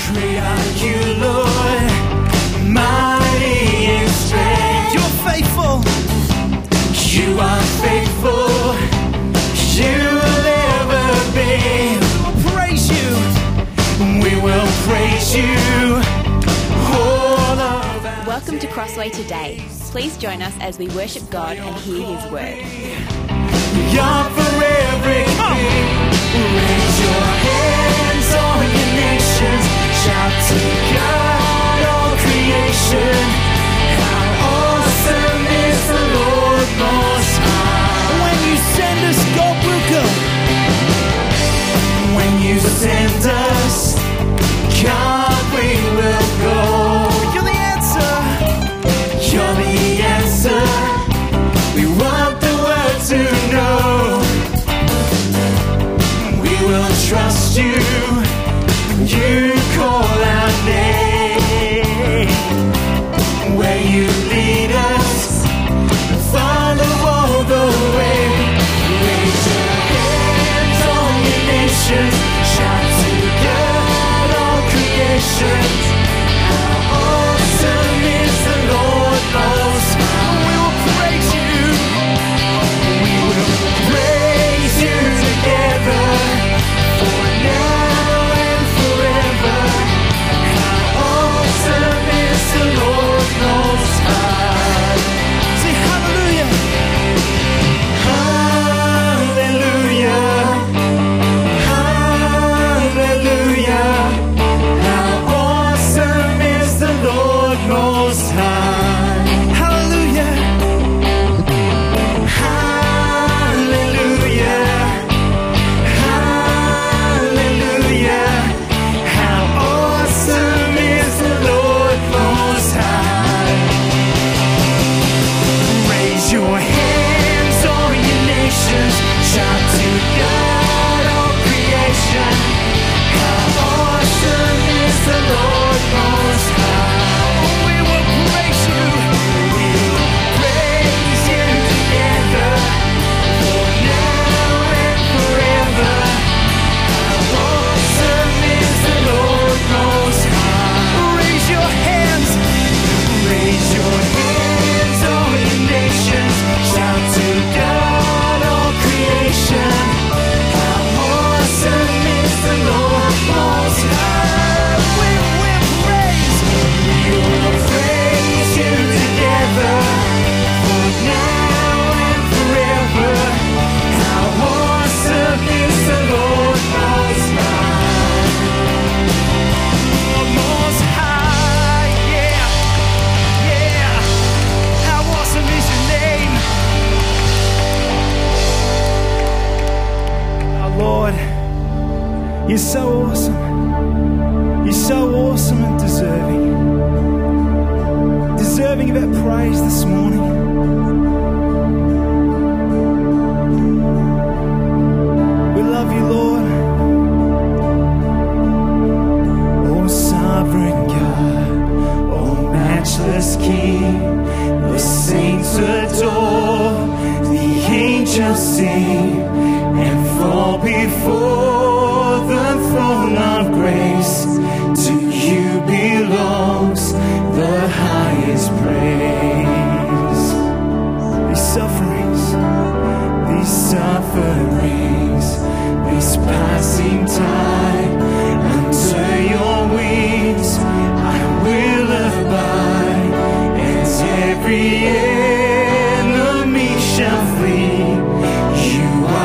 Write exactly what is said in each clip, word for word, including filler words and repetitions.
Great are you, Lord, mighty in strength. You're faithful. You are faithful. You will ever be. We will praise you. We will praise you. All of our Welcome to Crossway Today. Please join us as we worship God and hear His word. You're for everything. Raise your hands, all you nations. Shout to God, all creation. How awesome is the Lord Most High. When you send us, God will go. When you send us, God, we will go. You're the answer. You're the answer. We want the world to know. We will trust you. You call our name. Where you lead us, follow all the way. Raise your hands, all you nations. Shout to God, all creation. How awesome is the Lord Most High. We will praise you. We will praise you together. For now and forever. How awesome is the Lord Most High. Say hallelujah. Hallelujah. Hallelujah. How awesome is the Lord Most High. Hallelujah. Hallelujah. Hallelujah. How awesome is the Lord Most High. Raise your hands, all you nations. Shout to God, all creation. How awesome is the Lord Most High. We will praise you. We will praise you together. For now and forever. How awesome is the Lord Most High. Raise your hands. Raise your hands, all you nations. Shout to God, all creation. How awesome is the Lord Most High. We will praise. We will praise you together. For now and forever. How awesome is the Lord Most High. Most High, yeah, yeah. How awesome is your name, our Lord. You're so awesome. You're so awesome and deserving, deserving of our praise this morning. We love you, Lord. Oh, sovereign God, oh, matchless King, the saints adore, the angels sing and fall before the throne of grace. To you belongs the highest praise. These sufferings, these sufferings, this passing time, under your wings I will abide, and every enemy shall flee. You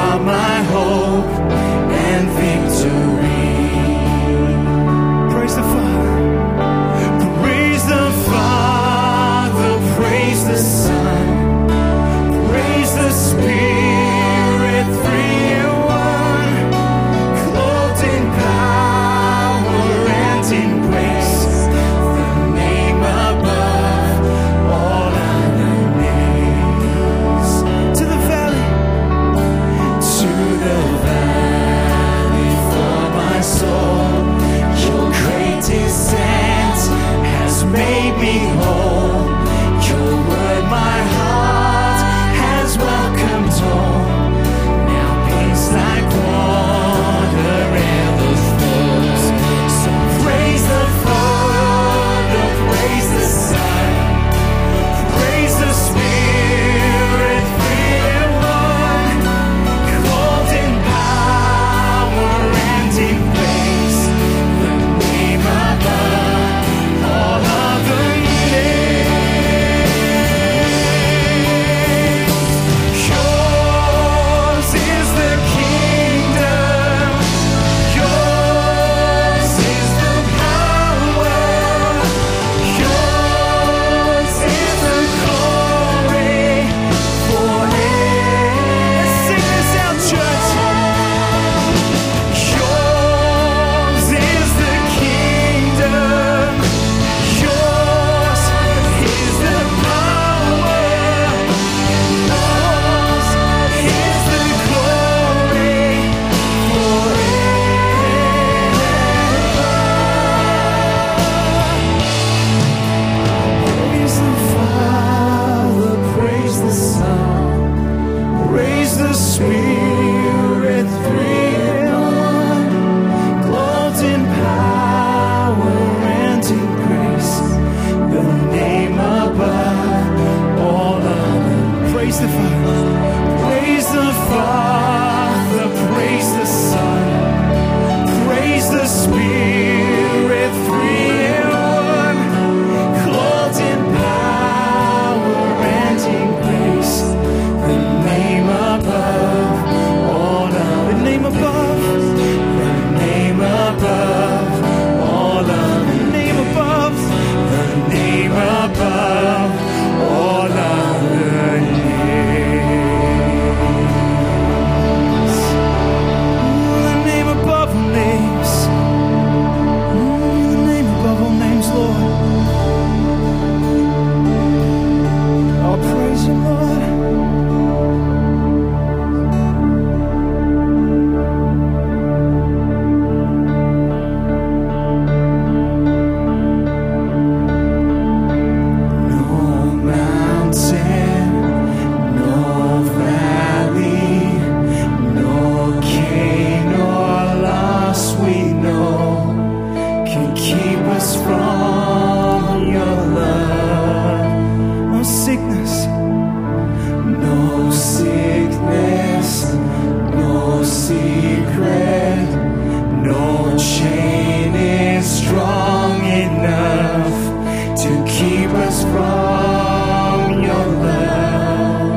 chain is strong enough to keep us from your love,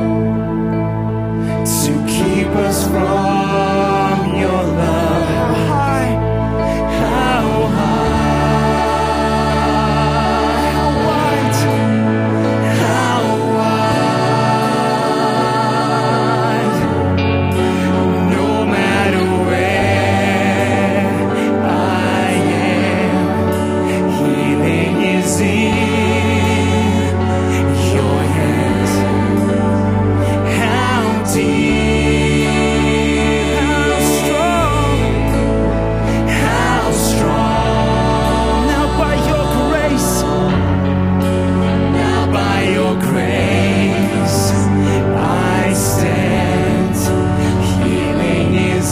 to keep us from your love. How high, how high, how wide, how wide. No matter where I am, healing is in your hands. How deep, how strong, how strong. Now by your grace, now by your grace, I stand. Healing is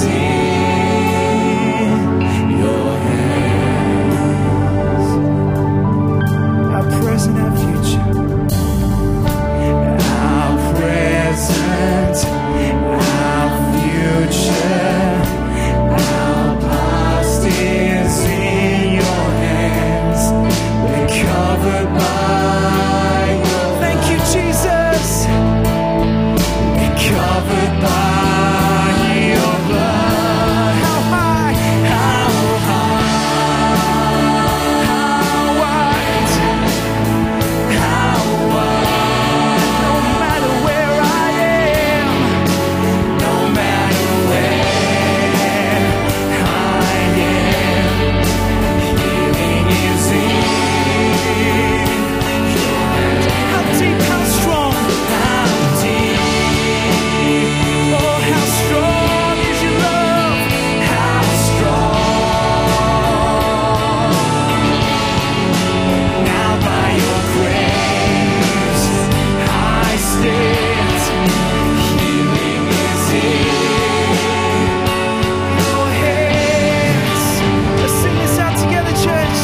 in your hands. Our present, our future. Our present, our future, our past is in your hands. We're covered by your. Thank you, Jesus. We're covered by your blood. How high, how high, how wide, how wide. No matter where I am, no matter where I am, healing is in your hands. How deep, how strong, how deep, oh how strong is your love, how strong. Now by your grace I stand. Healing is in your hands. Let's sing this out together, church.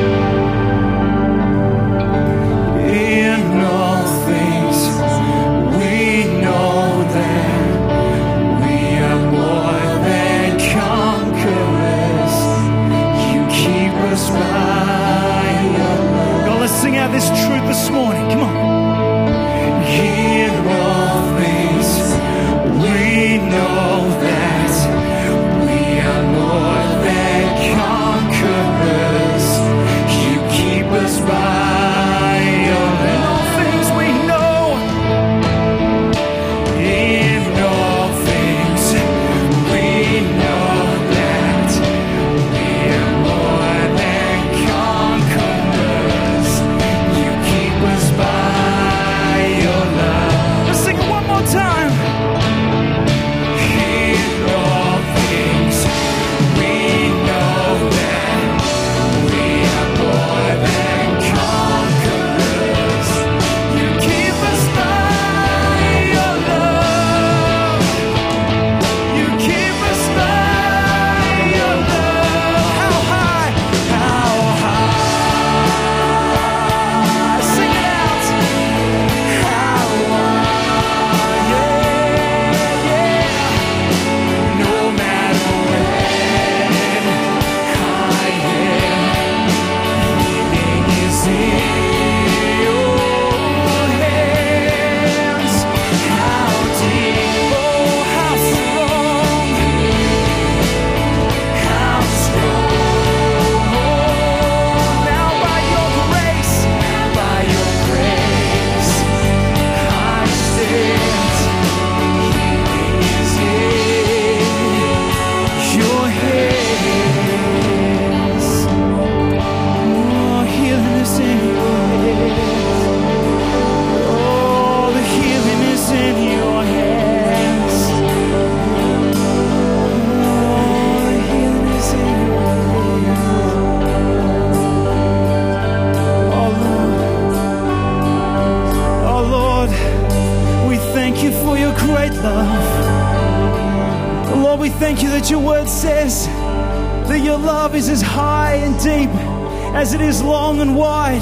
In all things we know that we are more than conquerors. You keep us by your love. God, let's sing out this truth this morning. Come on. In all things we know that we are more than conquerors. You keep us by your love. In all things we know. In all things we know that we are more than conquerors. You keep us by your love. Let's sing it one more time. In all things we know that we are more than conquerors. You keep us by your love. You keep us by your love. How high, how high. Sing it out. How wide, yeah, yeah. No matter where I am, healing is in your hands. How deep, oh how strong, how strong. Now by your grace, by your grace, I stand. Healing is in your hands. Oh, healing is in your hands. Oh, the healing is in your hands. Oh, the healing is in your hands. Oh, Lord. Oh, Lord, we thank you for your great love. Lord, we thank you that your word says that your love is as high and deep as it is long and wide.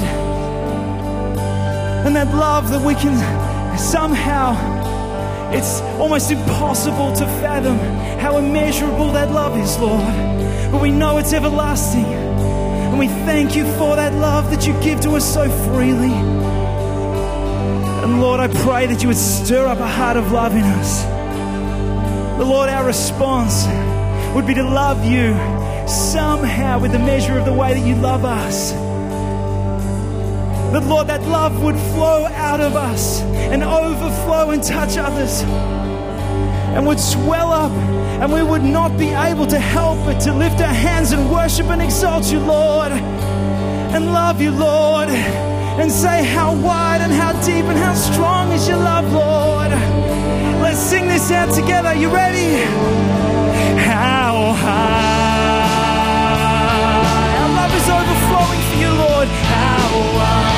And that love that we can somehow, it's almost impossible to fathom how immeasurable that love is, Lord. but we know it's everlasting. And we thank you for that love that you give to us so freely. And Lord, I pray that you would stir up a heart of love in us. The Lord, our response would be to love you somehow with the measure of the way that you love us. That, Lord, that love would flow out of us and overflow and touch others and would swell up, and we would not be able to help but to lift our hands and worship and exalt you, Lord, and love you, Lord, and say how wide and how deep and how strong is your love, Lord. Let's sing this out together. You ready? How high our love is overflowing for you, Lord. How high,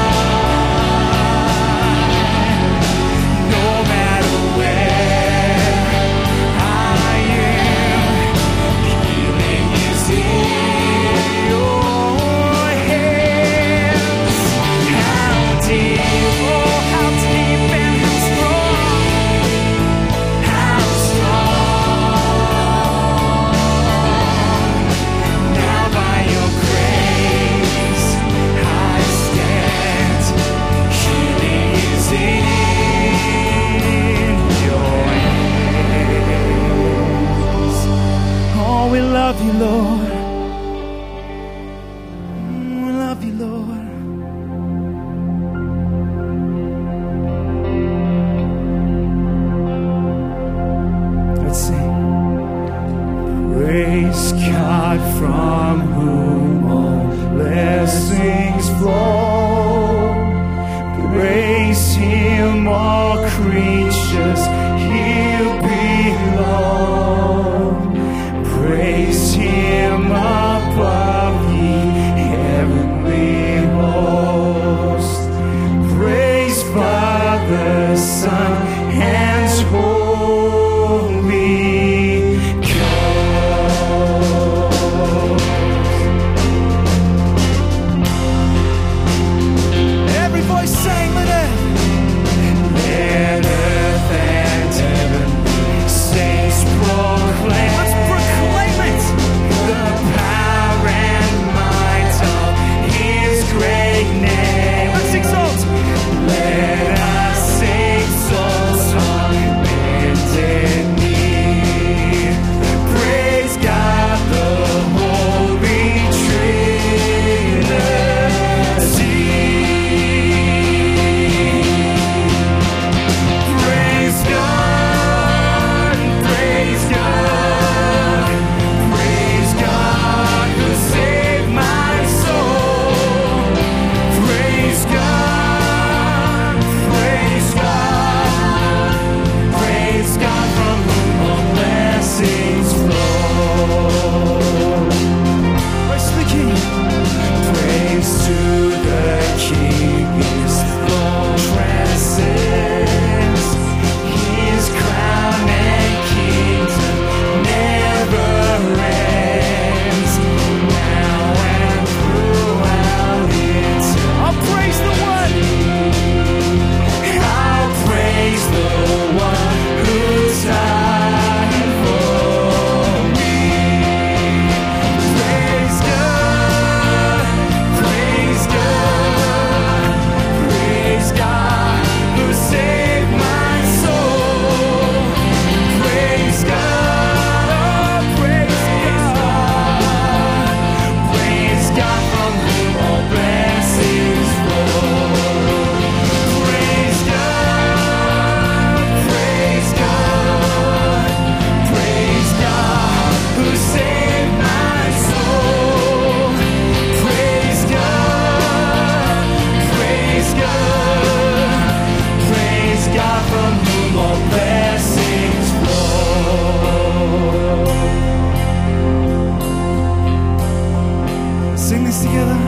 no matter where I am, healing is in your hands. How deep, oh, how deep and how strong, how strong. Now by your grace I stand. Healing is in your hands. Oh, we love you, Lord. Mm, We love you, Lord. Let's sing. Praise God from whom all blessings flow. Praise Him, all creatures here below. Praise Him above ye heavenly host. Praise Father, Son, and Holy Ghost. Every voice sang, let it. Let earth and heaven saints proclaim. Let's proclaim it. The power and might of His great name. Let's exalt. Let us exalt on bended knee. Praise God, the Holy Trinity. Praise God, praise God, praise God who saved my soul. Praise God, praise God, praise God from whom all blessings flow. Praise the King. Praise to the King, His throne transcends. His crown and kingdom never ends. Now and throughout eternity. I'll praise the one. I'll praise the one who died for me. Praise God, praise God, praise God who saved my soul. Praise God, oh, praise God, praise God from whom all blessings flow. Praise God, praise God, praise God who saved my soul. Praise God, praise God, praise God from whom all blessings flow. Sing this together.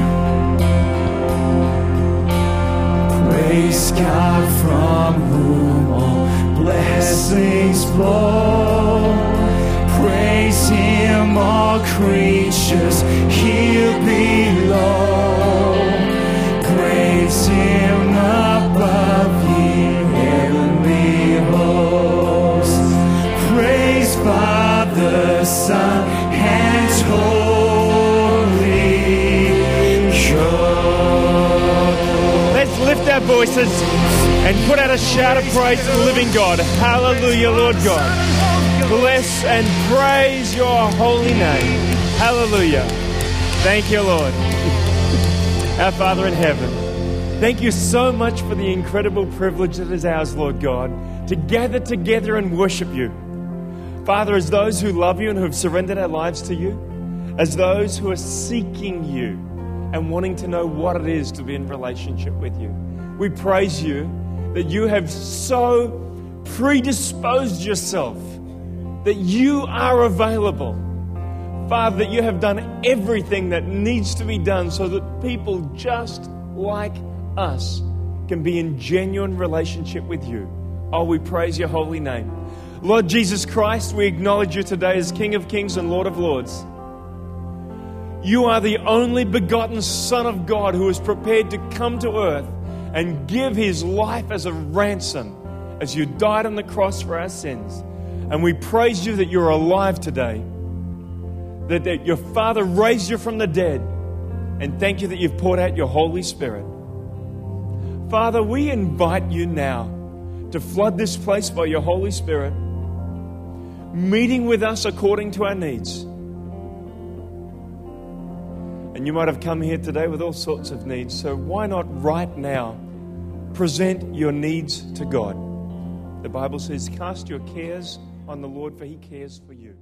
Praise God from whom all blessings flow. Praise Him, all creatures here below. Praise Him above ye heavenly hosts. Praise Father, Son, and Let's lift our voices and put out a shout of praise to the living God. Hallelujah, Lord God. Bless and praise your holy name. Hallelujah. Thank you, Lord. Our Father in heaven, thank you so much for the incredible privilege that is ours, Lord God, to gather together and worship you. Father, as those who love you and who have surrendered our lives to you, as those who are seeking you and wanting to know what it is to be in relationship with you, we praise you that you have so predisposed yourself that you are available. Father, that you have done everything that needs to be done so that people just like us can be in genuine relationship with you. Oh, we praise your holy name. Lord Jesus Christ, we acknowledge you today as King of Kings and Lord of Lords. You are the only begotten Son of God who is prepared to come to earth and give his life as a ransom as you died on the cross for our sins. And we praise you that you're alive today, that, that your Father raised you from the dead, and thank you that you've poured out your Holy Spirit. Father, we invite you now to flood this place by your Holy Spirit, meeting with us according to our needs. And you might have come here today with all sorts of needs, so why not right now present your needs to God? The Bible says, cast your cares on the Lord, for he cares for you.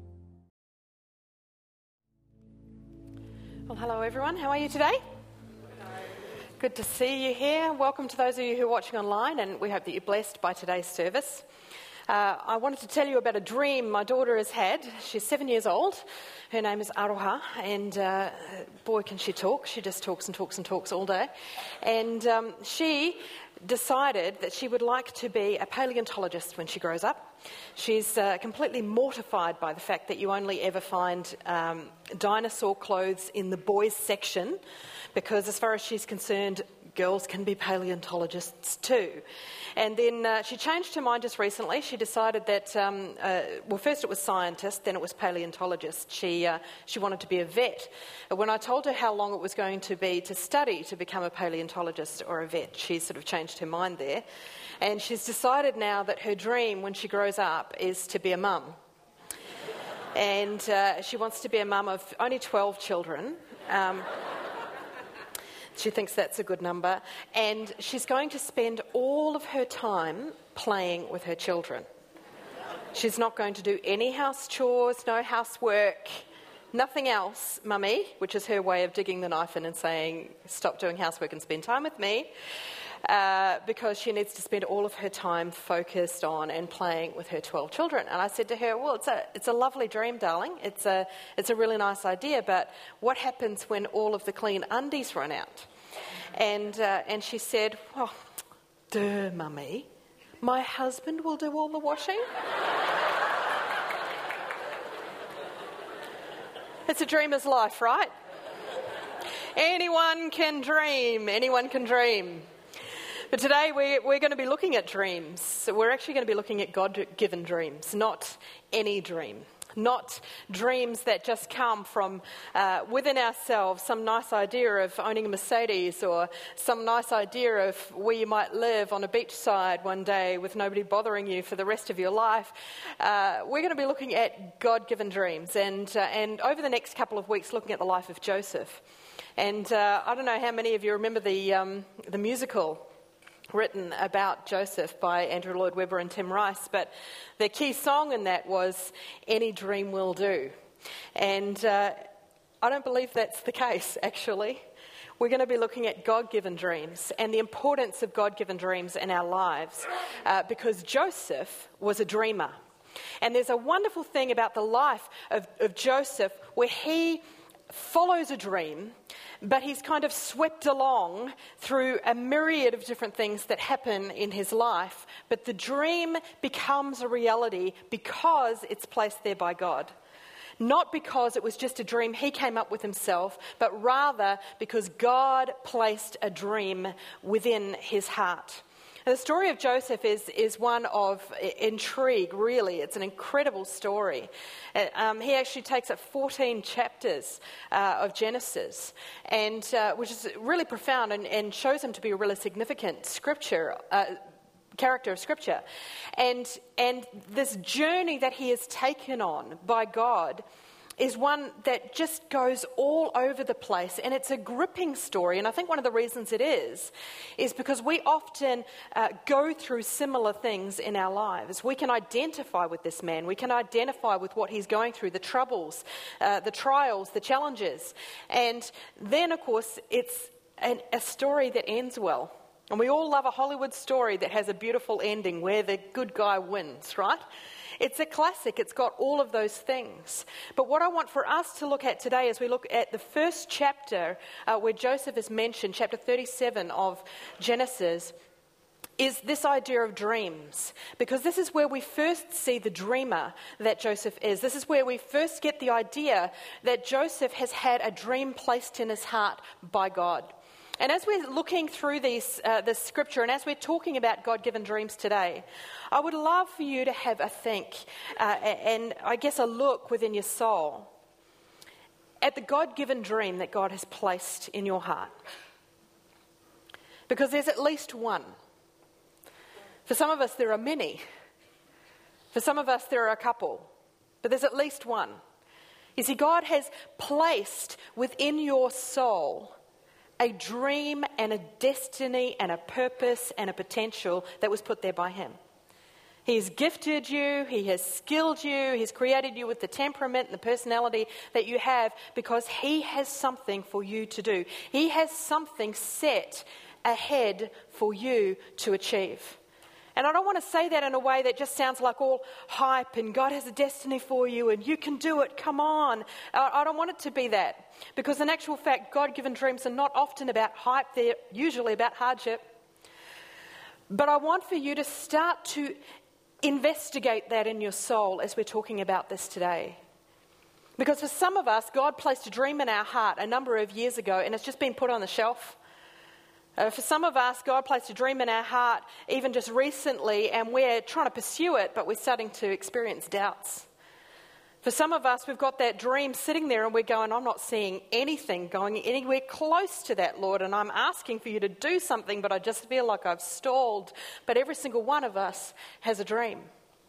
Well, hello everyone. How are you today? Good to see you here. Welcome to those of you who are watching online, and we hope that you're blessed by today's service. Uh, I wanted to tell you about a dream my daughter has had. She's seven years old. Her name is Aroha, and uh, boy, can she talk. She just talks and talks and talks all day. And um, she decided that she would like to be a paleontologist when she grows up. She's uh, completely mortified by the fact that you only ever find um, dinosaur clothes in the boys section, because as far as she's concerned, girls can be paleontologists too. And then uh, she changed her mind just recently. She decided that, um, uh, well, first it was scientist, then it was paleontologist. She uh, she wanted to be a vet. When I told her how long it was going to be to study to become a paleontologist or a vet, she sort of changed her mind there. And she's decided now that her dream when she grows up is to be a mum. And uh, she wants to be a mum of only twelve children. Um, She thinks that's a good number. And she's going to spend all of her time playing with her children. She's not going to do any house chores, no housework, nothing else, mummy, which is her way of digging the knife in and saying, stop doing housework and spend time with me, uh, because she needs to spend all of her time focused on and playing with her twelve children. And I said to her, well, it's a it's a lovely dream, darling. It's a it's a really nice idea, but what happens when all of the clean undies run out? And uh, and she said, oh, duh, mummy, my husband will do all the washing. It's a dreamer's life, right? Anyone can dream. Anyone can dream. But today we, we're going to be looking at dreams. So we're actually going to be looking at God-given dreams, not any dream. Not dreams that just come from uh, within ourselves, some nice idea of owning a Mercedes, or some nice idea of where you might live on a beachside one day with nobody bothering you for the rest of your life. Uh, we're going to be looking at God-given dreams, and uh, and over the next couple of weeks looking at the life of Joseph. And uh, I don't know how many of you remember the um, the musical written about Joseph by Andrew Lloyd Webber and Tim Rice, but the key song in that was "Any Dream Will Do." And uh, I don't believe that's the case, actually. We're going to be looking at God-given dreams and the importance of God-given dreams in our lives, uh, because Joseph was a dreamer. And there's a wonderful thing about the life of, of Joseph where he follows a dream, but he's kind of swept along through a myriad of different things that happen in his life. But the dream becomes a reality because it's placed there by God. Not because it was just a dream he came up with himself, but rather because God placed a dream within his heart. And the story of Joseph is, is one of intrigue, really. It's an incredible story. Um, he actually takes up fourteen chapters uh, of Genesis, and uh, which is really profound and, and shows him to be a really significant scripture, uh, character of Scripture. And, and this journey that he is taken on by God is one that just goes all over the place, and it's a gripping story. And I think one of the reasons it is, is because we often uh, go through similar things in our lives. We can identify with this man. We can identify with what he's going through, the troubles, uh, the trials, the challenges. And then, of course, it's an, a story that ends well. And we all love a Hollywood story that has a beautiful ending where the good guy wins, right? It's a classic. It's got all of those things. But what I want for us to look at today as we look at the first chapter uh, where Joseph is mentioned, chapter thirty-seven of Genesis, is this idea of dreams. Because this is where we first see the dreamer that Joseph is. This is where we first get the idea that Joseph has had a dream placed in his heart by God. And as we're looking through these, uh, this scripture, and as we're talking about God-given dreams today, I would love for you to have a think uh, and I guess a look within your soul at the God-given dream that God has placed in your heart. Because there's at least one. For some of us, there are many. For some of us, there are a couple. But there's at least one. You see, God has placed within your soul a dream and a destiny and a purpose and a potential that was put there by him. He has gifted you, he has skilled you, he's created you with the temperament and the personality that you have because he has something for you to do. He has something set ahead for you to achieve. And I don't want to say that in a way that just sounds like all hype and God has a destiny for you and you can do it, come on. I don't want it to be that. Because in actual fact, God-given dreams are not often about hype, they're usually about hardship. But I want for you to start to investigate that in your soul as we're talking about this today. Because for some of us, God placed a dream in our heart a number of years ago and it's just been put on the shelf. Uh, for some of us, God placed a dream in our heart even just recently and we're trying to pursue it, but we're starting to experience doubts. For some of us, we've got that dream sitting there and we're going, I'm not seeing anything going anywhere close to that, Lord, and I'm asking for you to do something, but I just feel like I've stalled. But every single one of us has a dream.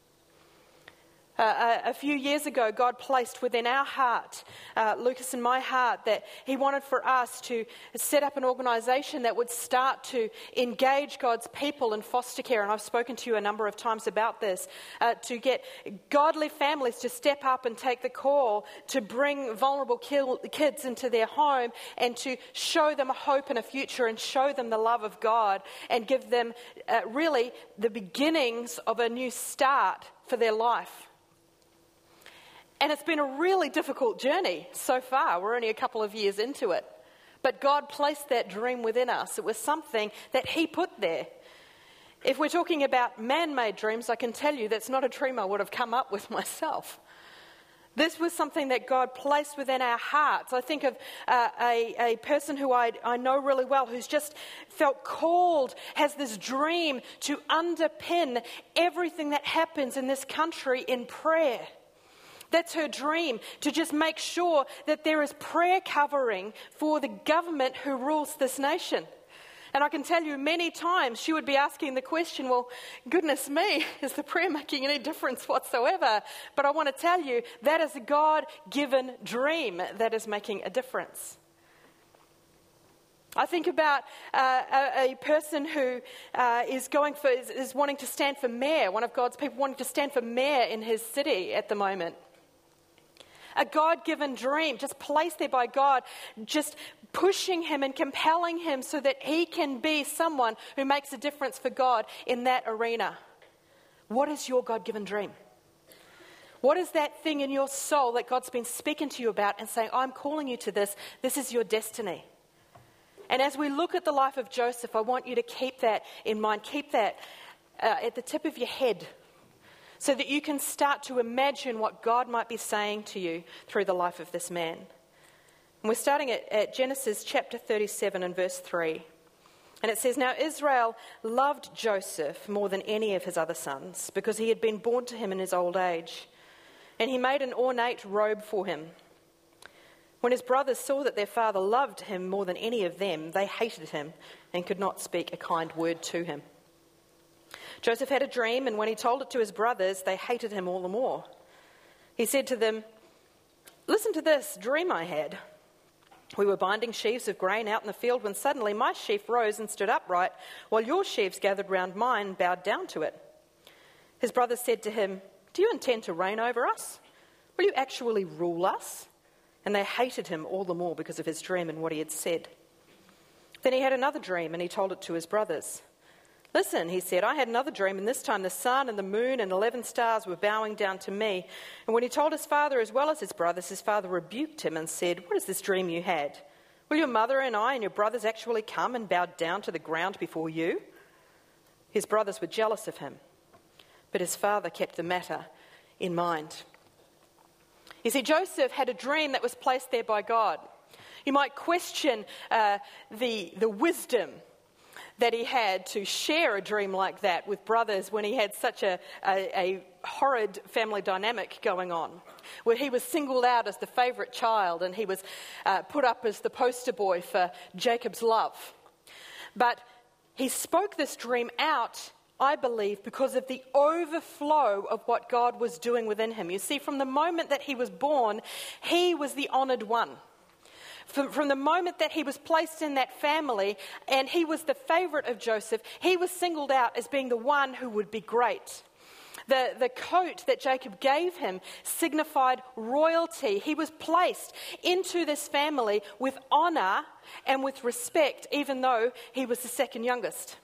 Uh, a, a few years ago, God placed within our heart, uh, Lucas and my heart, that he wanted for us to set up an organisation that would start to engage God's people in foster care. And I've spoken to you a number of times about this, uh, to get godly families to step up and take the call to bring vulnerable kids into their home and to show them a hope and a future and show them the love of God and give them uh, really the beginnings of a new start for their life. And it's been a really difficult journey so far. We're only a couple of years into it. But God placed that dream within us. It was something that he put there. If we're talking about man-made dreams, I can tell you that's not a dream I would have come up with myself. This was something that God placed within our hearts. I think of uh, a, a person who I, I know really well who's just felt called, has this dream to underpin everything that happens in this country in prayer. That's her dream, to just make sure that there is prayer covering for the government who rules this nation. And I can tell you many times she would be asking the question, well, goodness me, is the prayer making any difference whatsoever? But I want to tell you, that is a God-given dream that is making a difference. I think about uh, a, a person who uh, is going for, is, is wanting to stand for mayor, one of God's people wanting to stand for mayor in his city at the moment. A God-given dream, just placed there by God, just pushing him and compelling him so that he can be someone who makes a difference for God in that arena. What is your God-given dream? What is that thing in your soul that God's been speaking to you about and saying, I'm calling you to this, this is your destiny? And as we look at the life of Joseph, I want you to keep that in mind, keep that uh, at the tip of your head, so that you can start to imagine what God might be saying to you through the life of this man. And we're starting at, at Genesis chapter thirty-seven and verse three. And it says, "Now Israel loved Joseph more than any of his other sons, because he had been born to him in his old age. And he made an ornate robe for him. When his brothers saw that their father loved him more than any of them, they hated him and could not speak a kind word to him. Joseph had a dream, and when he told it to his brothers, they hated him all the more. He said to them, 'Listen to this dream I had. We were binding sheaves of grain out in the field when suddenly my sheaf rose and stood upright, while your sheaves gathered round mine and bowed down to it.' His brothers said to him, 'Do you intend to reign over us? Will you actually rule us?' And they hated him all the more because of his dream and what he had said. Then he had another dream, and he told it to his brothers. 'Listen,' he said, 'I had another dream, and this time the sun and the moon and eleven stars were bowing down to me.' And when he told his father as well as his brothers, his father rebuked him and said, 'What is this dream you had? Will your mother and I and your brothers actually come and bow down to the ground before you?' His brothers were jealous of him, but his father kept the matter in mind." You see, Joseph had a dream that was placed there by God. You might question uh, the, the wisdom that he had to share a dream like that with brothers when he had such a, a, a horrid family dynamic going on, where he was singled out as the favourite child and he was uh, put up as the poster boy for Jacob's love. But he spoke this dream out, I believe, because of the overflow of what God was doing within him. You see, from the moment that he was born, he was the honoured one. From, from the moment that he was placed in that family and he was the favourite of Joseph, he was singled out as being the one who would be great. The, the coat that Jacob gave him signified royalty. He was placed into this family with honour and with respect, even though he was the second youngest.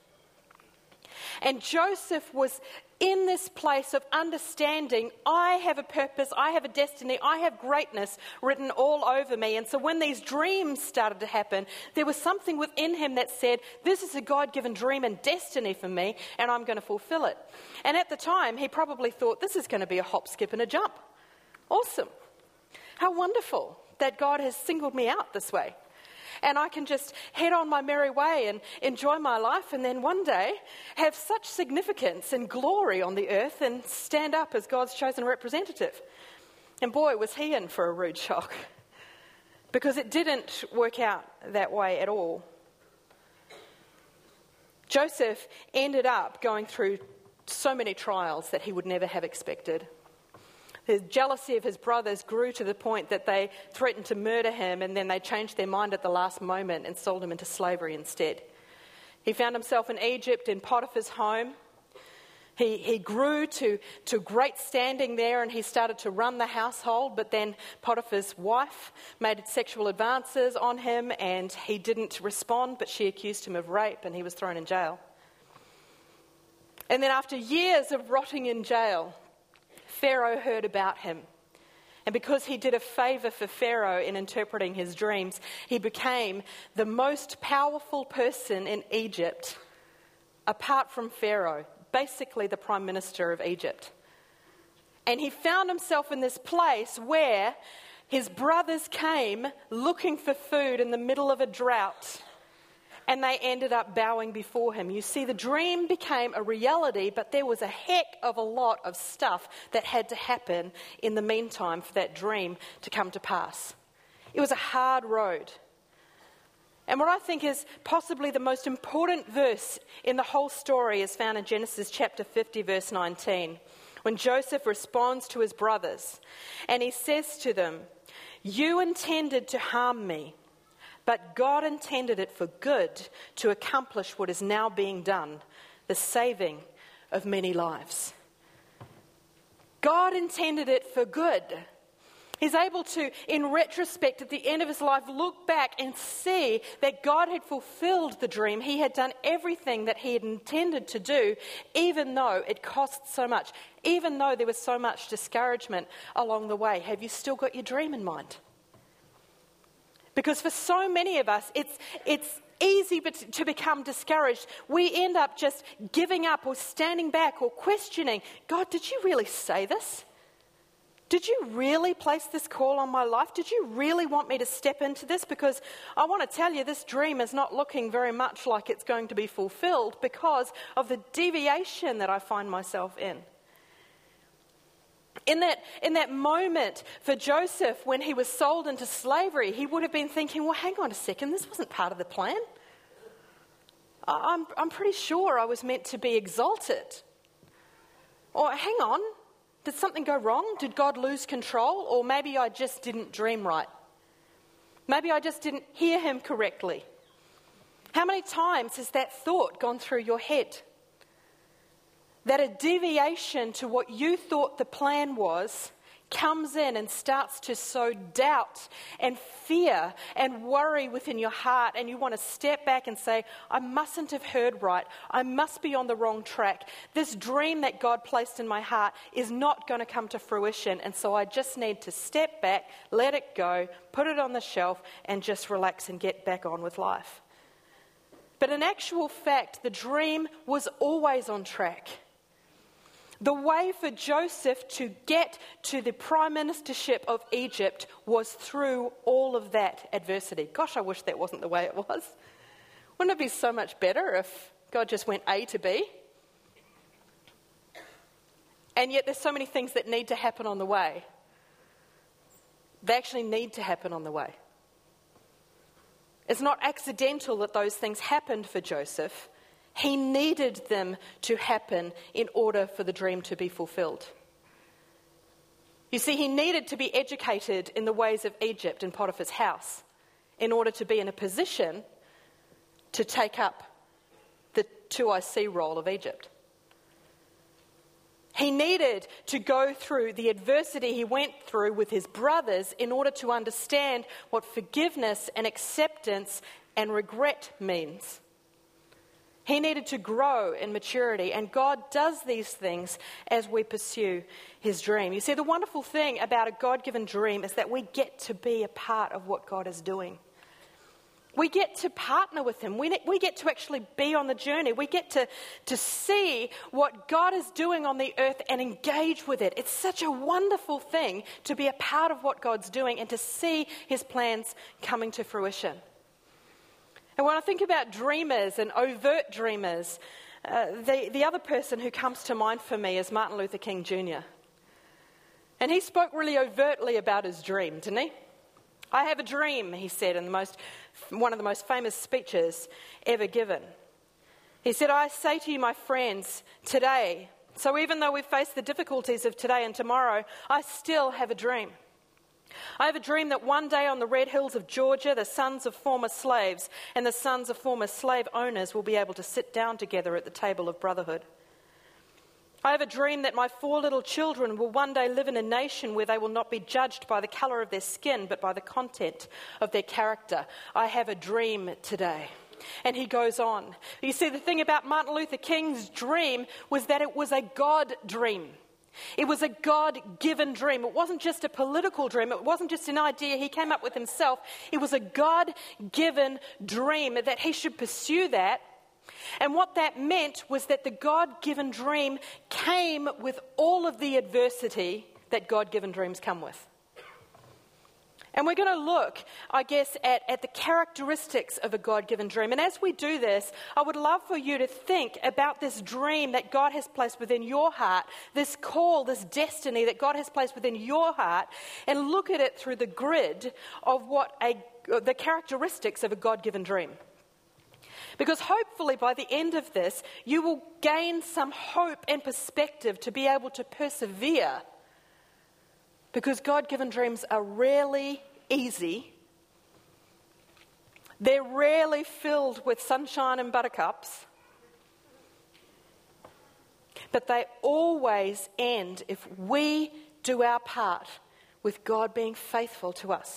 And Joseph was in this place of understanding, I have a purpose, I have a destiny, I have greatness written all over me. And so when these dreams started to happen, there was something within him that said, this is a God-given dream and destiny for me, and I'm going to fulfill it. And at the time, he probably thought, this is going to be a hop, skip, and a jump. Awesome. How wonderful that God has singled me out this way. And I can just head on my merry way and enjoy my life, and then one day have such significance and glory on the earth and stand up as God's chosen representative. And boy, was he in for a rude shock, because it didn't work out that way at all. Joseph ended up going through so many trials that he would never have expected. The jealousy of his brothers grew to the point that they threatened to murder him, and then they changed their mind at the last moment and sold him into slavery instead. He found himself in Egypt in Potiphar's home. He, he grew to, to great standing there, and he started to run the household, but then Potiphar's wife made sexual advances on him, and he didn't respond, but she accused him of rape, and he was thrown in jail. And then after years of rotting in jail, Pharaoh heard about him. And because he did a favour for Pharaoh in interpreting his dreams, he became the most powerful person in Egypt, apart from Pharaoh, basically the Prime Minister of Egypt. And he found himself in this place where his brothers came looking for food in the middle of a drought, and they ended up bowing before him. You see, the dream became a reality, but there was a heck of a lot of stuff that had to happen in the meantime for that dream to come to pass. It was a hard road. And what I think is possibly the most important verse in the whole story is found in Genesis chapter fifty, verse nineteen, when Joseph responds to his brothers, and he says to them, "You intended to harm me, but God intended it for good to accomplish what is now being done, the saving of many lives." God intended it for good. He's able to, in retrospect, at the end of his life, look back and see that God had fulfilled the dream. He had done everything that he had intended to do, even though it cost so much, even though there was so much discouragement along the way. Have you still got your dream in mind? Because for so many of us, it's it's easy to become discouraged. We end up just giving up or standing back or questioning, God, did you really say this? Did you really place this call on my life? Did you really want me to step into this? Because I want to tell you, this dream is not looking very much like it's going to be fulfilled because of the deviation that I find myself in. In that, in that moment for Joseph, when he was sold into slavery, he would have been thinking, well, hang on a second, this wasn't part of the plan. I'm, I'm pretty sure I was meant to be exalted. Or hang on, did something go wrong? Did God lose control? Or maybe I just didn't dream right. Maybe I just didn't hear him correctly. How many times has that thought gone through your head? That a deviation to what you thought the plan was comes in and starts to sow doubt and fear and worry within your heart, and you want to step back and say, I mustn't have heard right. I must be on the wrong track. This dream that God placed in my heart is not going to come to fruition, and so I just need to step back, let it go, put it on the shelf, and just relax and get back on with life. But in actual fact, the dream was always on track. The way for Joseph to get to the prime ministership of Egypt was through all of that adversity. Gosh, I wish that wasn't the way it was. Wouldn't it be so much better if God just went A to B? And yet there's so many things that need to happen on the way. They actually need to happen on the way. It's not accidental that those things happened for Joseph. He needed them to happen in order for the dream to be fulfilled. You see, he needed to be educated in the ways of Egypt in Potiphar's house in order to be in a position to take up the two I C role of Egypt. He needed to go through the adversity he went through with his brothers in order to understand what forgiveness and acceptance and regret means. He needed to grow in maturity, and God does these things as we pursue his dream. You see, the wonderful thing about a God-given dream is that we get to be a part of what God is doing. We get to partner with him. We, we get to actually be on the journey. We get to, to see what God is doing on the earth and engage with it. It's such a wonderful thing to be a part of what God's doing and to see his plans coming to fruition. And when I think about dreamers and overt dreamers, uh, the, the other person who comes to mind for me is Martin Luther King Junior And he spoke really overtly about his dream, didn't he? I have a dream, he said in the most, one of the most famous speeches ever given. He said, I say to you, my friends, today, so even though we face the difficulties of today and tomorrow, I still have a dream. I have a dream that one day on the red hills of Georgia, the sons of former slaves and the sons of former slave owners will be able to sit down together at the table of brotherhood. I have a dream that my four little children will one day live in a nation where they will not be judged by the colour of their skin, but by the content of their character. I have a dream today. And he goes on. You see, the thing about Martin Luther King's dream was that it was a God dream. It was a God-given dream. It wasn't just a political dream. It wasn't just an idea he came up with himself. It was a God-given dream that he should pursue that. And what that meant was that the God-given dream came with all of the adversity that God-given dreams come with. And we're going to look, I guess, at, at the characteristics of a God-given dream. And as we do this, I would love for you to think about this dream that God has placed within your heart, this call, this destiny that God has placed within your heart, and look at it through the grid of what a, the characteristics of a God-given dream. Because hopefully by the end of this, you will gain some hope and perspective to be able to persevere. Because God-given dreams are rarely easy. They're rarely filled with sunshine and buttercups. But they always end, if we do our part, with God being faithful to us.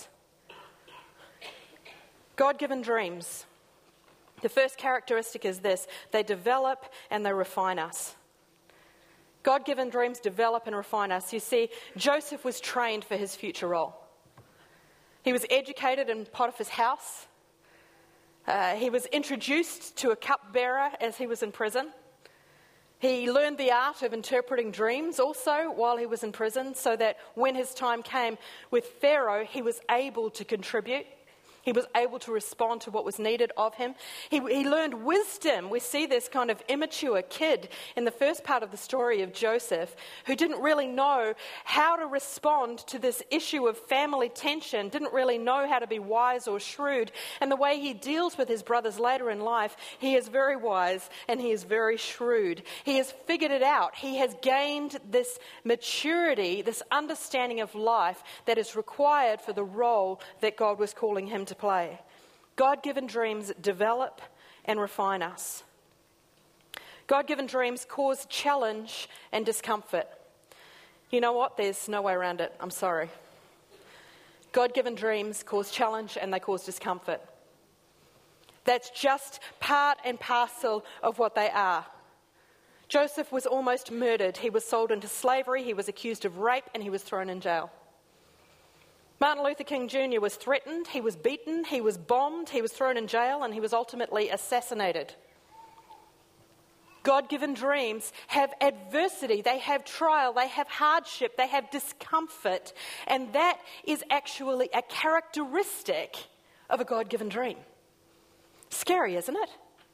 God-given dreams. The first characteristic is this: they develop and they refine us. God-given dreams develop and refine us. You see, Joseph was trained for his future role. He was educated in Potiphar's house. Uh, he was introduced to a cupbearer as he was in prison. He learned the art of interpreting dreams also while he was in prison, so that when his time came with Pharaoh, he was able to contribute. He was able to respond to what was needed of him. He, he learned wisdom. We see this kind of immature kid in the first part of the story of Joseph, who didn't really know how to respond to this issue of family tension, didn't really know how to be wise or shrewd. And the way he deals with his brothers later in life, he is very wise and he is very shrewd. He has figured it out. He has gained this maturity, this understanding of life that is required for the role that God was calling him to play. God-given dreams develop and refine us. God-given dreams cause challenge and discomfort. You know what? There's no way around it. I'm sorry. God-given dreams cause challenge and they cause discomfort. That's just part and parcel of what they are. Joseph was almost murdered. He was sold into slavery, he was accused of rape, and he was thrown in jail. Martin Luther King Junior was threatened, he was beaten, he was bombed, he was thrown in jail, and he was ultimately assassinated. God-given dreams have adversity, they have trial, they have hardship, they have discomfort, and that is actually a characteristic of a God-given dream. Scary, isn't it?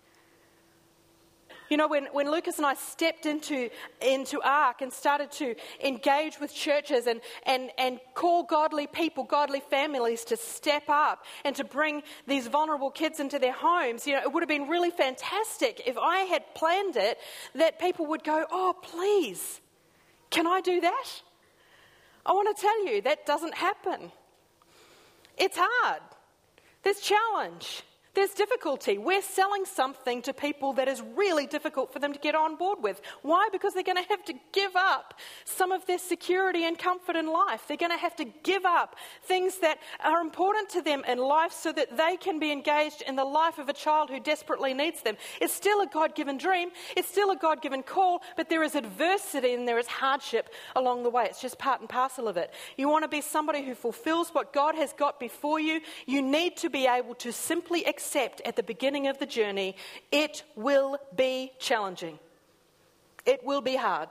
You know, when, when Lucas and I stepped into, into ARC and started to engage with churches and, and, and call godly people, godly families to step up and to bring these vulnerable kids into their homes, you know, it would have been really fantastic if I had planned it that people would go, oh, please, can I do that? I want to tell you, that doesn't happen. It's hard. There's challenge. There's difficulty. We're selling something to people that is really difficult for them to get on board with. Why? Because they're going to have to give up some of their security and comfort in life. They're going to have to give up things that are important to them in life so that they can be engaged in the life of a child who desperately needs them. It's still a God-given dream. It's still a God-given call, but there is adversity and there is hardship along the way. It's just part and parcel of it. You want to be somebody who fulfills what God has got before you, you need to be able to simply accept Accept at the beginning of the journey, it will be challenging. It will be hard.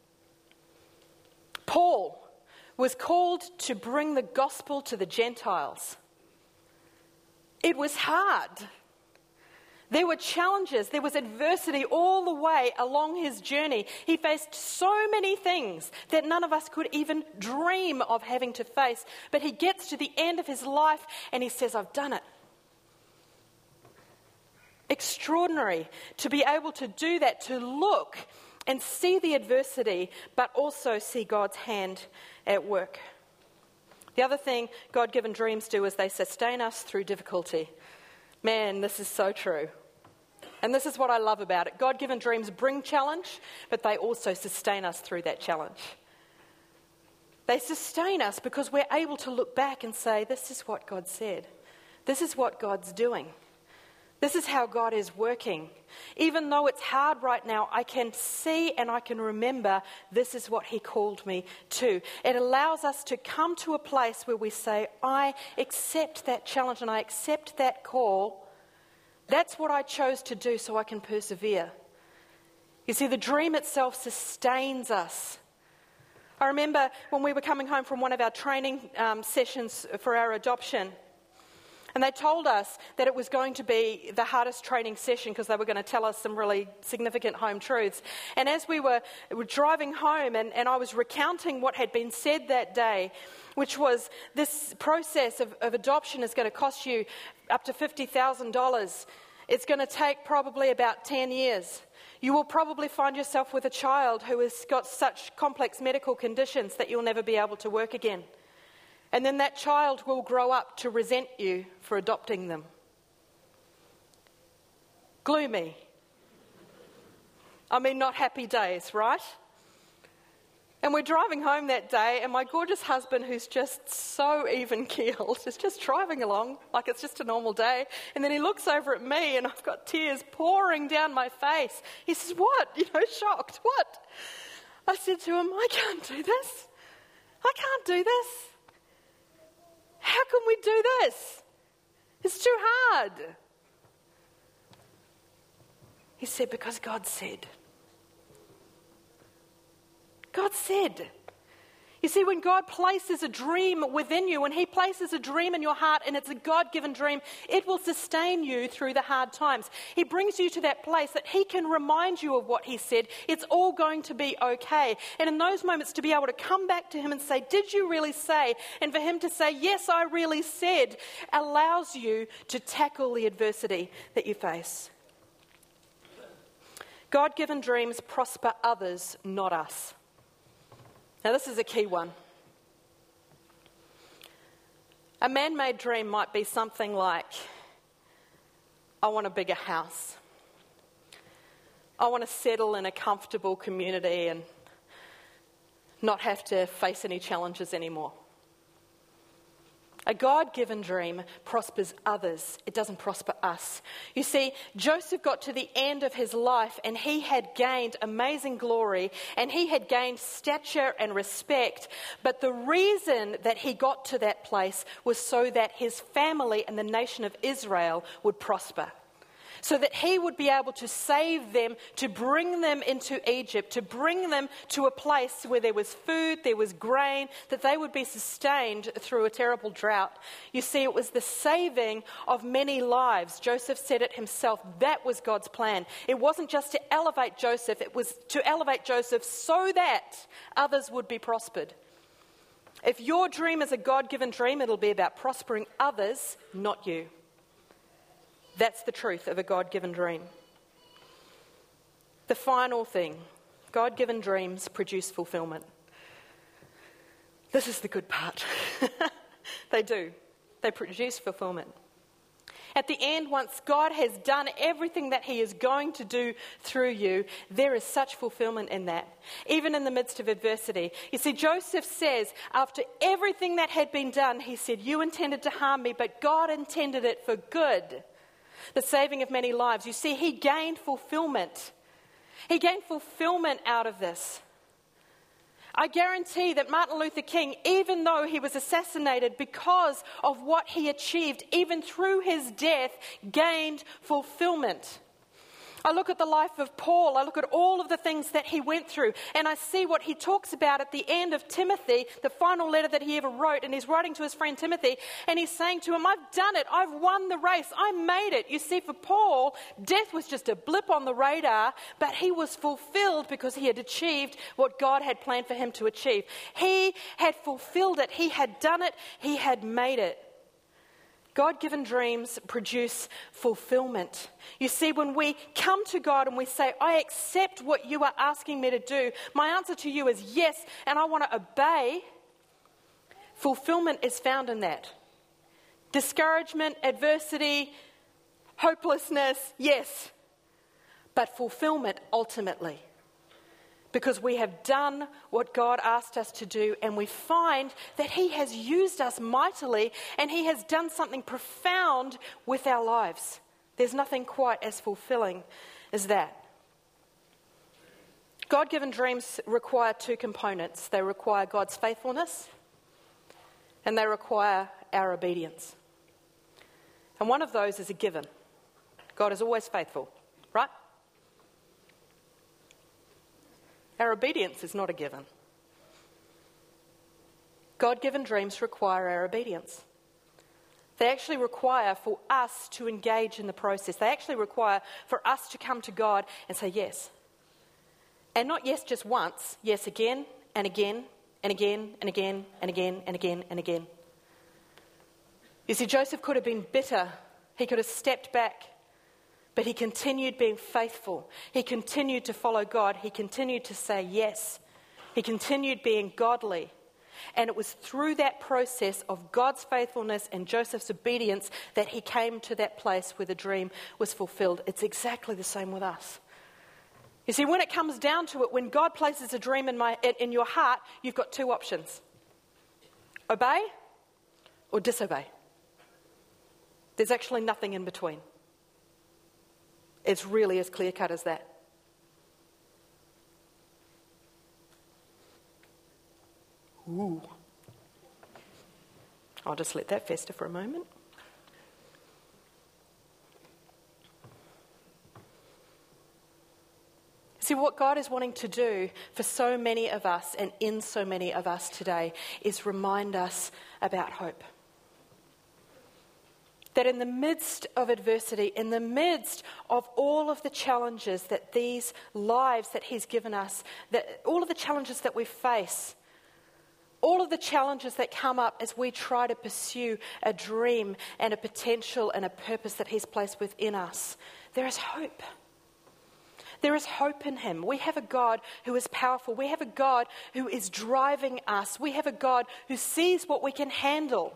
Paul was called to bring the gospel to the Gentiles. It was hard. There were challenges, there was adversity all the way along his journey. He faced so many things that none of us could even dream of having to face. But he gets to the end of his life and he says, I've done it. Extraordinary to be able to do that, to look and see the adversity, but also see God's hand at work. The other thing God-given dreams do is they sustain us through difficulty. Man, this is so true. And this is what I love about it. God-given dreams bring challenge, but they also sustain us through that challenge. They sustain us because we're able to look back and say, this is what God said. This is what God's doing. This is how God is working. Even though it's hard right now, I can see and I can remember this is what he called me to. It allows us to come to a place where we say, I accept that challenge and I accept that call. That's what I chose to do so I can persevere. You see, the dream itself sustains us. I remember when we were coming home from one of our training um, sessions for our adoption, and they told us that it was going to be the hardest training session because they were going to tell us some really significant home truths. And as we were, were driving home and, and I was recounting what had been said that day, which was this process of, of adoption is going to cost you up to fifty thousand dollars. It's going to take probably about ten years. You will probably find yourself with a child who has got such complex medical conditions that you'll never be able to work again. And then that child will grow up to resent you for adopting them. Gloomy. I mean, not happy days, right? And we're driving home that day, and my gorgeous husband, who's just so even-keeled, is just driving along like it's just a normal day. And then he looks over at me, and I've got tears pouring down my face. He says, what? You know, shocked. What? I said to him, I can't do this. I can't do this. How can we do this? It's too hard. He said, because God said. God said. You see, when God places a dream within you, when he places a dream in your heart and it's a God-given dream, it will sustain you through the hard times. He brings you to that place that he can remind you of what he said. It's all going to be okay. And in those moments to be able to come back to him and say, did you really say? And for him to say, yes, I really said, allows you to tackle the adversity that you face. God-given dreams prosper others, not us. Now, this is a key one. A man-made dream might be something like, I want a bigger house. I want to settle in a comfortable community and not have to face any challenges anymore. A God-given dream prospers others. It doesn't prosper us. You see, Joseph got to the end of his life and he had gained amazing glory and he had gained stature and respect. But the reason that he got to that place was so that his family and the nation of Israel would prosper. So that he would be able to save them, to bring them into Egypt, to bring them to a place where there was food, there was grain, that they would be sustained through a terrible drought. You see, it was the saving of many lives. Joseph said it himself. That was God's plan. It wasn't just to elevate Joseph, it was to elevate Joseph so that others would be prospered. If your dream is a God-given dream, it'll be about prospering others, not you. That's the truth of a God-given dream. The final thing, God-given dreams produce fulfillment. This is the good part. They do. They produce fulfillment. At the end, once God has done everything that he is going to do through you, there is such fulfillment in that, even in the midst of adversity. You see, Joseph says, after everything that had been done, he said, you intended to harm me, but God intended it for good. The saving of many lives. You see, he gained fulfillment. He gained fulfillment out of this. I guarantee that Martin Luther King, even though he was assassinated because of what he achieved, even through his death, gained fulfillment. I look at the life of Paul, I look at all of the things that he went through, and I see what he talks about at the end of Timothy, the final letter that he ever wrote, and he's writing to his friend Timothy, and he's saying to him, I've done it, I've won the race, I made it. You see, for Paul, death was just a blip on the radar, but he was fulfilled because he had achieved what God had planned for him to achieve. He had fulfilled it, he had done it, he had made it. God-given dreams produce fulfillment. You see, when we come to God and we say, I accept what you are asking me to do, my answer to you is yes, and I want to obey, fulfillment is found in that. Discouragement, adversity, hopelessness, yes, but fulfillment ultimately. Because we have done what God asked us to do, and we find that he has used us mightily and he has done something profound with our lives. There's nothing quite as fulfilling as that. God-given dreams require two components. They require God's faithfulness and they require our obedience. And one of those is a given. God is always faithful, right? Our obedience is not a given. God-given dreams require our obedience. They actually require for us to engage in the process. They actually require for us to come to God and say yes. And not yes just once, yes again and again and again and again and again and again and again. You see, Joseph could have been bitter. He could have stepped back. But he continued being faithful. He continued to follow God. He continued to say yes. He continued being godly. And it was through that process of God's faithfulness and Joseph's obedience that he came to that place where the dream was fulfilled. It's exactly the same with us. You see, when it comes down to it, when God places a dream in, my, in your heart, you've got two options. Obey or disobey. There's actually nothing in between. It's really as clear-cut as that. Ooh. I'll just let that fester for a moment. See, what God is wanting to do for so many of us and in so many of us today is remind us about hope. That in the midst of adversity, in the midst of all of the challenges that these lives that He's given us, that all of the challenges that we face, all of the challenges that come up as we try to pursue a dream and a potential and a purpose that He's placed within us, there is hope. There is hope in Him. We have a God who is powerful. We have a God who is driving us. We have a God who sees what we can handle.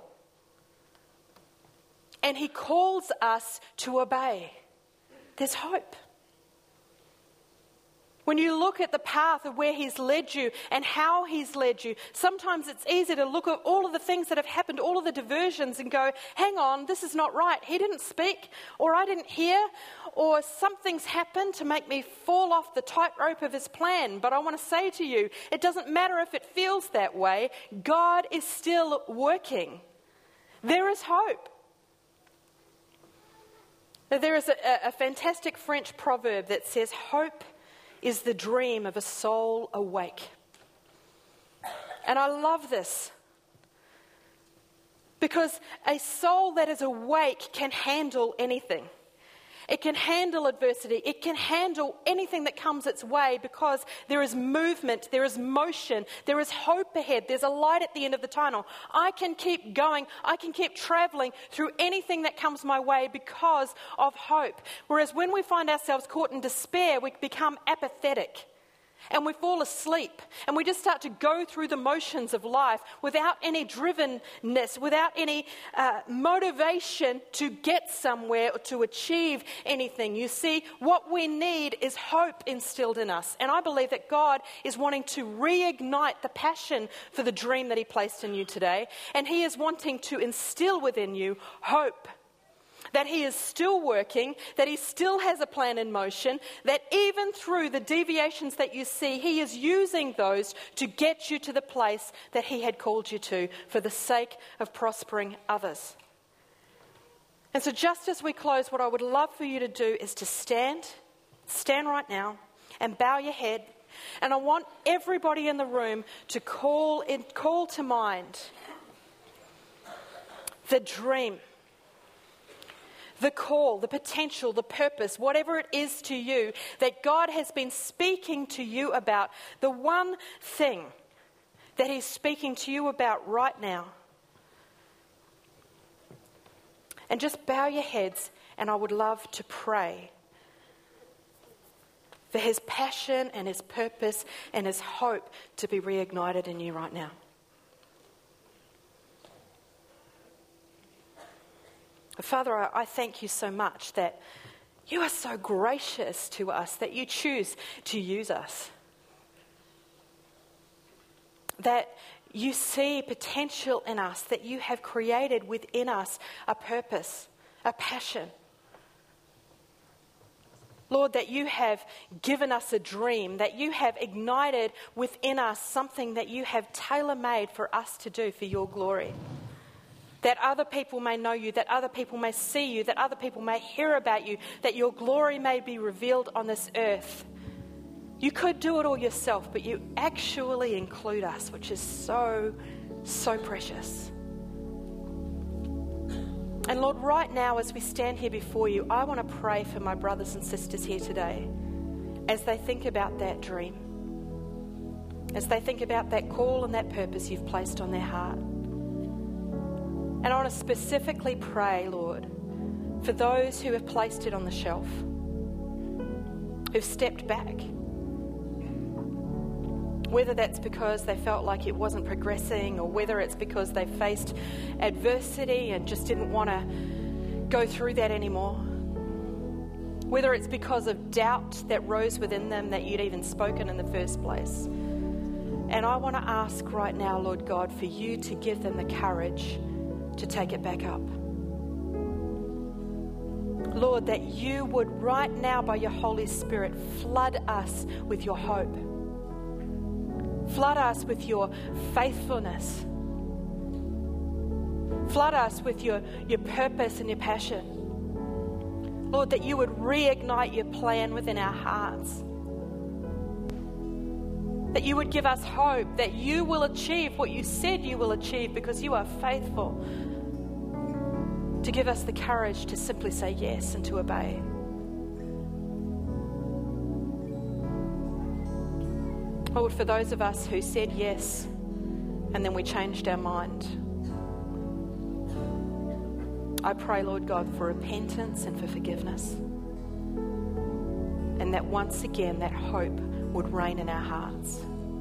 And He calls us to obey. There's hope. When you look at the path of where He's led you and how He's led you, sometimes it's easy to look at all of the things that have happened, all of the diversions, and go, hang on, this is not right. He didn't speak, or I didn't hear, or something's happened to make me fall off the tightrope of His plan. But I want to say to you, it doesn't matter if it feels that way. God is still working. There is hope. There is a, a fantastic French proverb that says, hope is the dream of a soul awake. And I love this because a soul that is awake can handle anything. It can handle adversity. It can handle anything that comes its way because there is movement, there is motion, there is hope ahead, there's a light at the end of the tunnel. I can keep going, I can keep traveling through anything that comes my way because of hope. Whereas when we find ourselves caught in despair, we become apathetic. And we fall asleep and we just start to go through the motions of life without any drivenness, without any uh, motivation to get somewhere or to achieve anything. You see, what we need is hope instilled in us. And I believe that God is wanting to reignite the passion for the dream that He placed in you today. And He is wanting to instill within you hope. That He is still working, that He still has a plan in motion, that even through the deviations that you see, He is using those to get you to the place that He had called you to for the sake of prospering others. And so just as we close, what I would love for you to do is to stand, stand right now and bow your head. And I want everybody in the room to call in, call to mind the dream, the call, the potential, the purpose, whatever it is to you that God has been speaking to you about, the one thing that He's speaking to you about right now. And just bow your heads, and I would love to pray for His passion and His purpose and His hope to be reignited in you right now. Father, I thank You so much that You are so gracious to us, that You choose to use us. That You see potential in us, that You have created within us a purpose, a passion. Lord, that You have given us a dream, that You have ignited within us something that You have tailor-made for us to do for Your glory. That other people may know You, that other people may see You, that other people may hear about You, that Your glory may be revealed on this earth. You could do it all yourself, but You actually include us, which is so, so precious. And Lord, right now as we stand here before You, I want to pray for my brothers and sisters here today as they think about that dream, as they think about that call and that purpose You've placed on their heart. And I want to specifically pray, Lord, for those who have placed it on the shelf, who've stepped back. Whether that's because they felt like it wasn't progressing, or whether it's because they faced adversity and just didn't want to go through that anymore. Whether it's because of doubt that rose within them that You'd even spoken in the first place. And I want to ask right now, Lord God, for You to give them the courage to take it back up. Lord, that You would right now by Your Holy Spirit flood us with Your hope. Flood us with Your faithfulness. Flood us with your, your purpose and Your passion. Lord, that You would reignite Your plan within our hearts. that you would give us hope, that you will achieve what you said you will achieve because you are faithful, to give us the courage to simply say yes and to obey. Lord, for those of us who said yes and then we changed our mind, I pray, Lord God, for repentance and for forgiveness. And that once again that hope would reign in our hearts.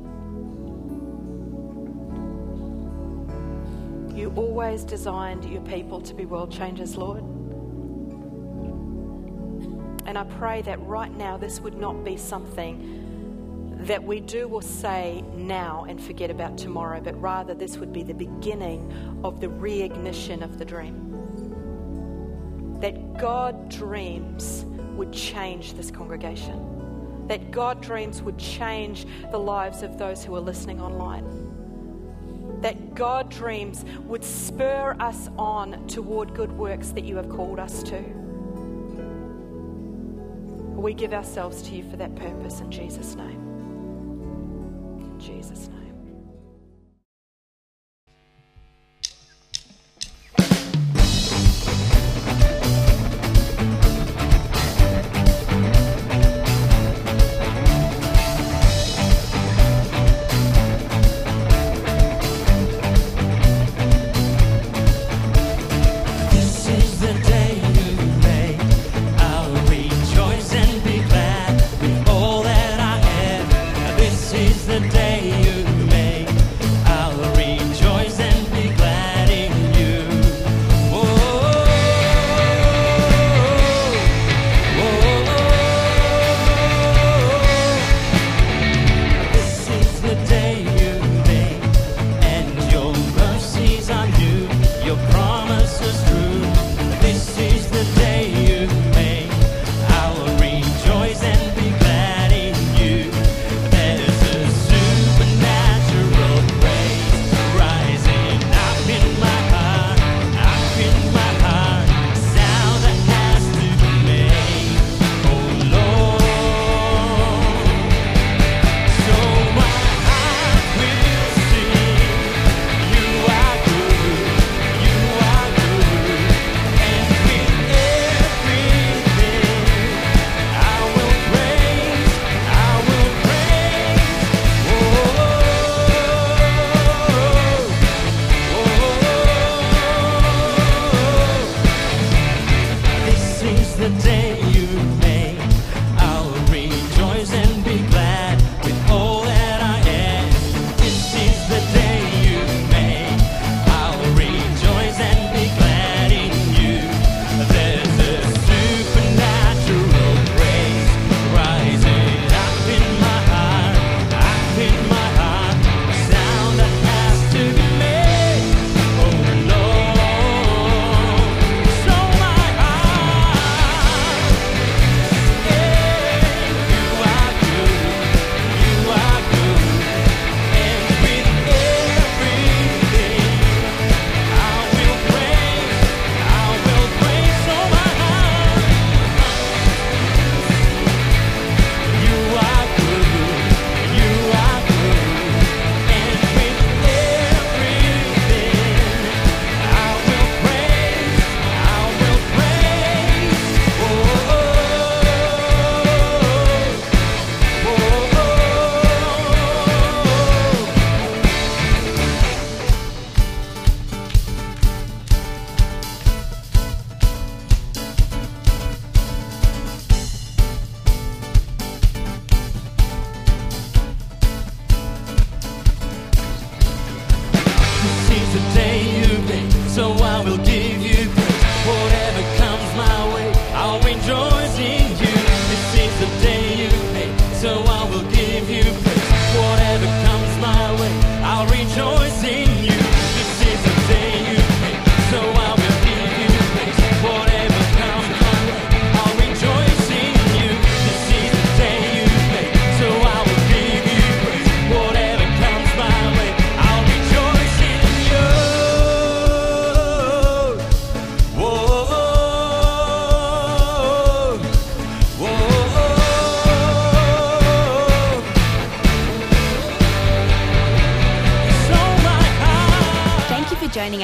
You always designed your people to be world changers, Lord. And I pray that right now this would not be something that we do or say now and forget about tomorrow, but rather this would be the beginning of the reignition of the dream. That God dreams would change this congregation. That God dreams would change the lives of those who are listening online. That God dreams would spur us on toward good works that you have called us to. We give ourselves to you for that purpose in Jesus' name. In Jesus' name.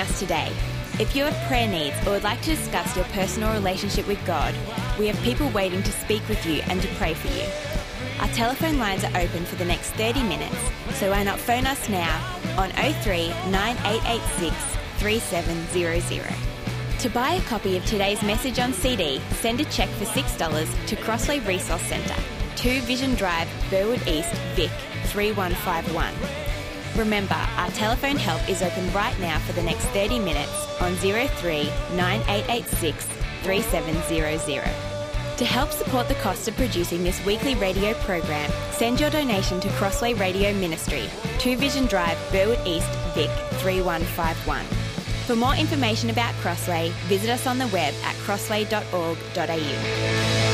us today. If you have prayer needs or would like to discuss your personal relationship with God, we have people waiting to speak with you and to pray for you. Our telephone lines are open for the next thirty minutes, so why not phone us now on oh three nine eight eight six three seven zero zero. To buy a copy of today's message on C D, send a cheque for six dollars to Crossley Resource Centre, two Vision Drive, Burwood East, Vic, three one five one. Remember, our telephone help is open right now for the next thirty minutes on oh three nine eight eight six three seven zero zero. To help support the cost of producing this weekly radio program, send your donation to Crossley Radio Ministry, two Vision Drive, Burwood East, Vic, three one five one. For more information about Crossley, visit us on the web at crossley dot org dot a u.